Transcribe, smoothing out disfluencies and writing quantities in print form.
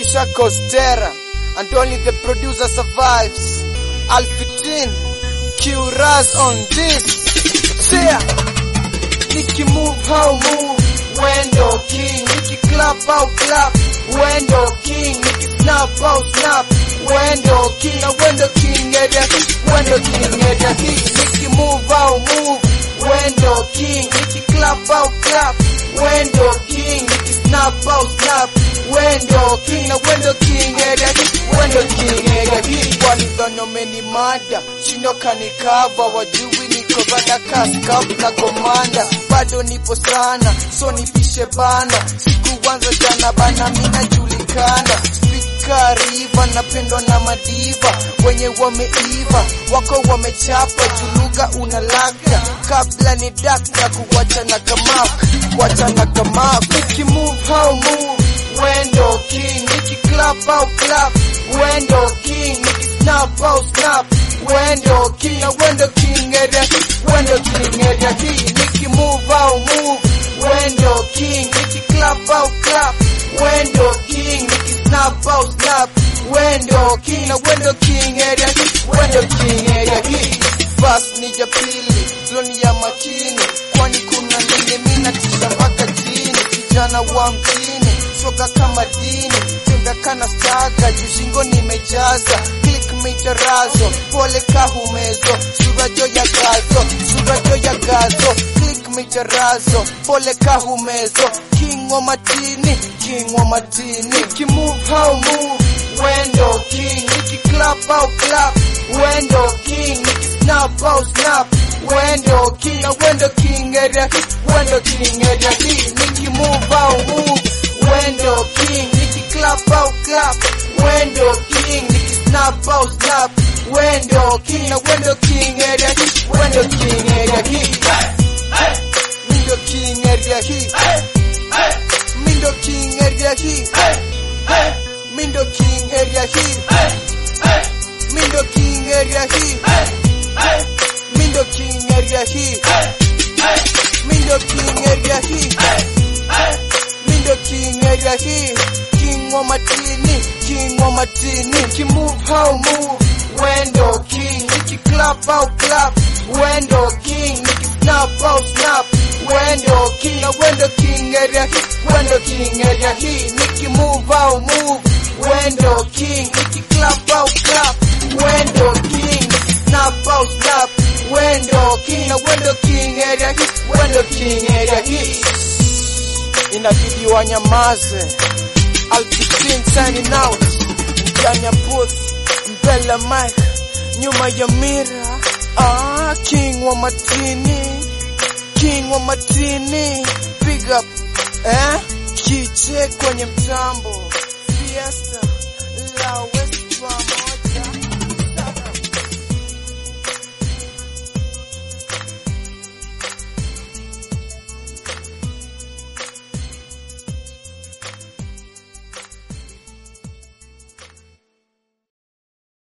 Shackles Terra, and only the producer survives. Alfitin, Q-Raz on this. Yeah. Niki move how move, Wendo King. Niki clap how clap, Wendo King. Niki snap how snap, Wendo King. Na Wendo King area, Wendo King area. Niki move how move, Wendo King. Niki clap how clap, Wendo King. Niki snap how snap, Wendo King. Na Wendo King area, Wendo King area. Walidhani wamenimada, chino kanikava, wajui niko bada kaskafu na komanda. Bado nipo sana, so nipishe bana. Sikuanza jana bana, mina julikana. Speaker river, napendwa na madiva. Wenye wameiva, wako wamechapa. Juluga unalaka, kabla ni dakta. Kuwacha na kamafu, kuwacha na kamafu. Niki move how move, Wendo King. Niki clap how clap, Wendo King. Niki snap how snap, Wendo King. Na Wendo King area, Wendo King area. Niki move how move, Wendo King. Niki clap how clap, Wendo King. Niki snap how snap, Wendo King. Na Wendo King area, Wendo King area. Fast ni ya pili, zoni ya makini. Kwani kuna nini mina tisha mpaka chini. Kijana wa mjini, soka kama dini. Tenda kana staga, jushingo nimejaza. Click micharazo, pole kahumezo. Surajo ya gazo, surajo ya gazo. Click micharazo, pole kahumezo. King wa matini, king wa matini. Niki move how move, Wendo King. Niki clap how clap, Wendo King. Niki snap how snap, Wendo King. Na Wendo King area, Wendo King area. Niki move how move, Wendo King. Niki clap how clap, Wendo King. Niki snap how snap, Wendo King. Na Wendo King area, Wendo King area. Mindo King area. Mindo King area. Mindo King area. Mindo King area. Mindo King area. Mindo King area. Mindo King area. King wa matini, king wa matini. Niki move how move, Wendo King. Niki clap how clap, Wendo King. Niki snap how snap, Wendo King. Na Wendo King area, Wendo King area. Niki move how move, Wendo King. Niki clap how clap, Wendo King. Niki snap how snap, Wendo King. Na Wendo King area, Wendo King area. Inabidi wanyamaze. Alfitin signing out. Mjanya booth, mbele mic, nyuma ya mira. King wa matini, king wa matini. Big up, Kiche kwenye mtambo. Fiesta, lawa.